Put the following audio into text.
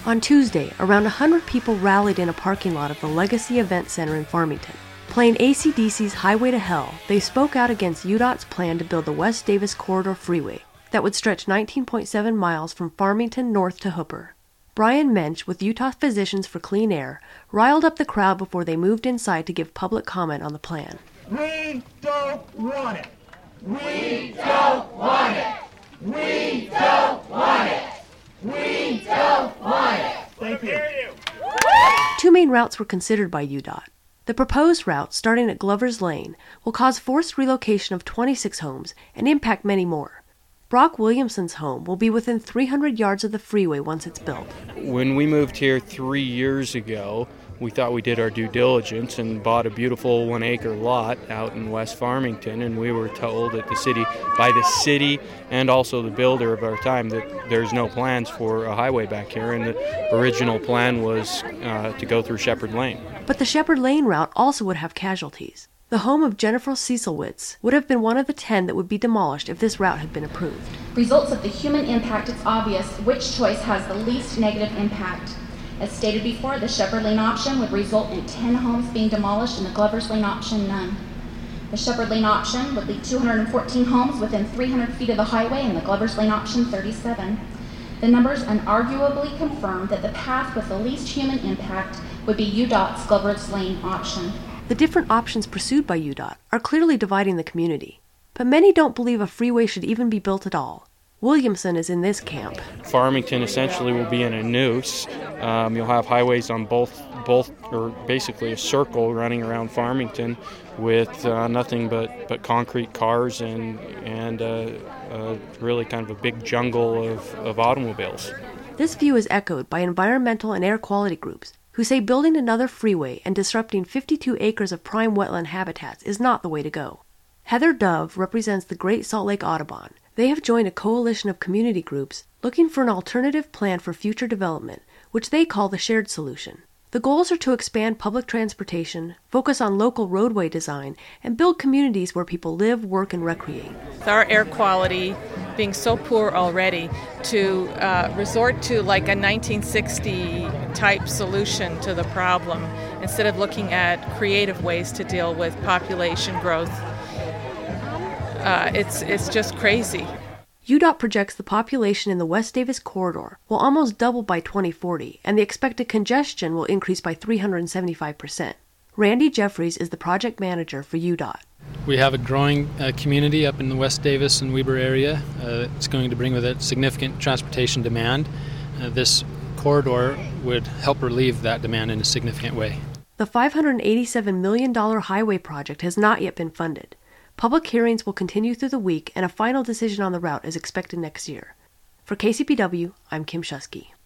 On Tuesday, around 100 people rallied in a parking lot of the Legacy Event Center in Farmington. Playing AC/DC's Highway to Hell, they spoke out against UDOT's plan to build the West Davis Corridor Freeway that would stretch 19.7 miles from Farmington north to Hooper. Brian Mensch with Utah Physicians for Clean Air riled up the crowd before they moved inside to give public comment on the plan. We don't want it. We don't want it. We don't want it. We don't want it. Thank you. Two main routes were considered by UDOT. The proposed route, starting at Glover's Lane, will cause forced relocation of 26 homes and impact many more. Brock Williamson's home will be within 300 yards of the freeway once it's built. When we moved here 3 years ago, we thought we did our due diligence and bought a beautiful 1-acre lot out in West Farmington, and we were told by the city and also the builder of our time that there's no plans for a highway back here, and the original plan was to go through Shepherd Lane. But the Shepherd Lane route also would have casualties. The home of Jennifer Cecilwitz would have been one of the 10 that would be demolished if this route had been approved. Results of the human impact, it's obvious which choice has the least negative impact. As stated before, the Shepherd Lane option would result in 10 homes being demolished and the Glover's Lane option none. The Shepherd Lane option would leave 214 homes within 300 feet of the highway and the Glover's Lane option 37. The numbers unarguably confirm that the path with the least human impact would be UDOT's Glover's Lane option. The different options pursued by UDOT are clearly dividing the community, but many don't believe a freeway should even be built at all. Williamson is in this camp. Farmington essentially will be in a noose. You'll have highways on both, or basically a circle running around Farmington with nothing but concrete cars and really kind of a big jungle of automobiles. This view is echoed by environmental and air quality groups who say building another freeway and disrupting 52 acres of prime wetland habitats is not the way to go. Heather Dove represents the Great Salt Lake Audubon. They have joined a coalition of community groups looking for an alternative plan for future development, which they call the shared solution. The goals are to expand public transportation, focus on local roadway design, and build communities where people live, work, and recreate. With our air quality being so poor already, to resort to like a 1960 type solution to the problem instead of looking at creative ways to deal with population growth, it's just crazy. UDOT projects the population in the West Davis corridor will almost double by 2040, and the expected congestion will increase by 375%. Randy Jeffries is the project manager for UDOT. We have a growing community up in the West Davis and Weber area. It's going to bring with it significant transportation demand. This corridor would help relieve that demand in a significant way. The $587 million highway project has not yet been funded. Public hearings will continue through the week, and a final decision on the route is expected next year. For KCPW, I'm Kim Shusky.